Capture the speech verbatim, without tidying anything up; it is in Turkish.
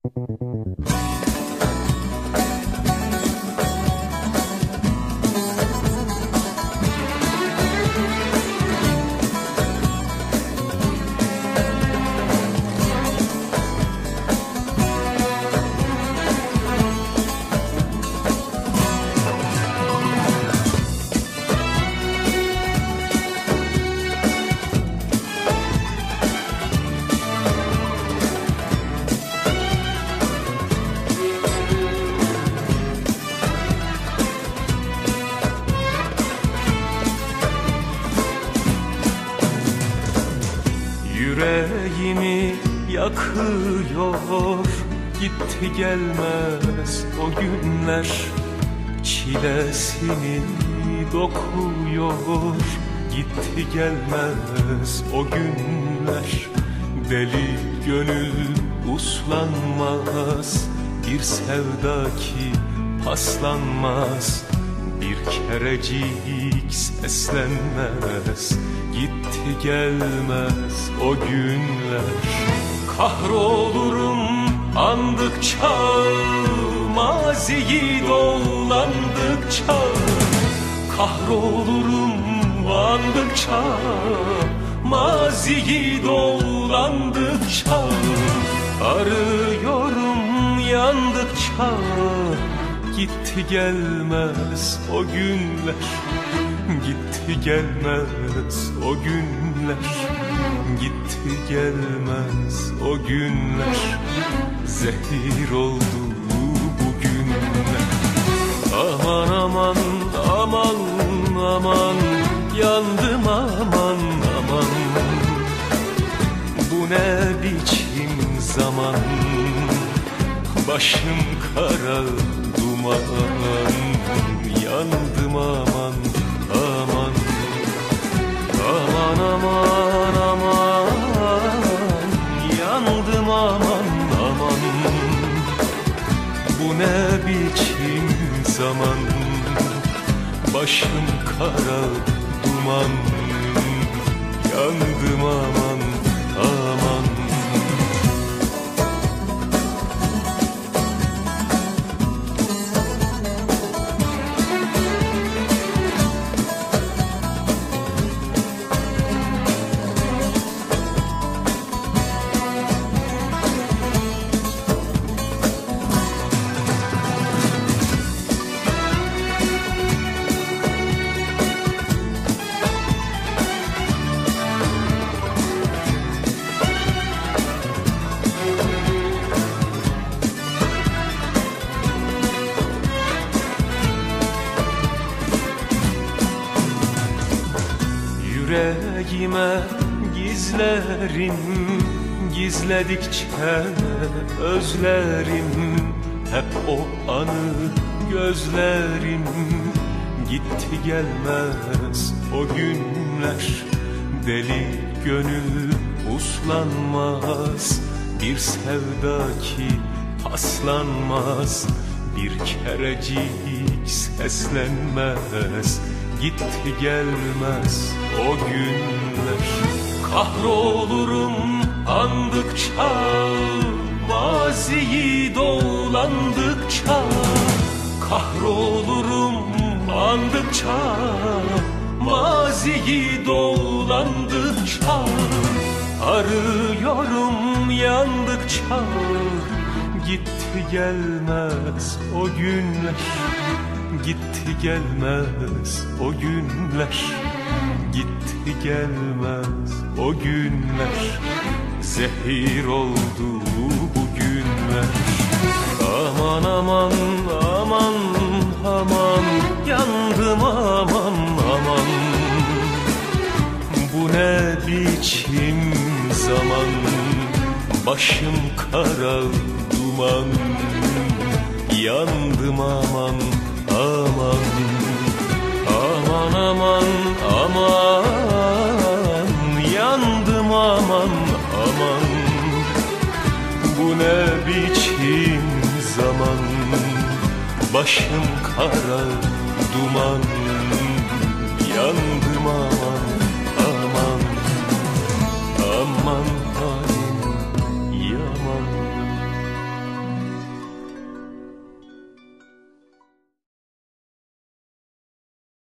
Yüreğimi yakıyor, gitti gelmez o günler. Çilesini dokuyor, gitti gelmez o günler. Deli gönül uslanmaz, bir sevda ki paslanmaz. Bir kerecik seslenmez, gitti gelmez o günler. Kahrolurum andıkça, maziyi dolandıkça. Kahrolurum andıkça, maziyi dolandıkça. Arıyorum yandıkça, gitti gelmez o günler. Gitti gelmez o günler. Gitti gelmez o günler. Zehir oldu bu günler. Aman aman aman aman, yandım aman aman. Bu ne biçim zaman, başım kara duman. Yandım aman aman. Aman aman aman, yandım aman aman. Bu ne biçim zaman, başım kara duman. Yandım aman aman. Yüreğime gizlerim, gizledikçe özlerim. Hep o anı gözlerim. Gitti gelmez o günler. Deli gönül uslanmaz, bir sevda ki paslanmaz. Bir kerecik seslenmez, gitti gelmez o günler. Kahrolurum andıkça, maziyi dolandıkça. Kahrolurum andıkça, maziyi dolandıkça. Arıyorum yandıkça, gitti gelmez o günler. Gitti gelmez o günler. Gitti gelmez o günler. Zehir oldu bu günler. Aman aman aman aman, yandım aman aman. Bu ne biçim zaman, başım kara duman. Yandım aman aman. Aman aman aman, yandım aman aman. Bu ne biçim zaman, başım kara duman. Yandım aman.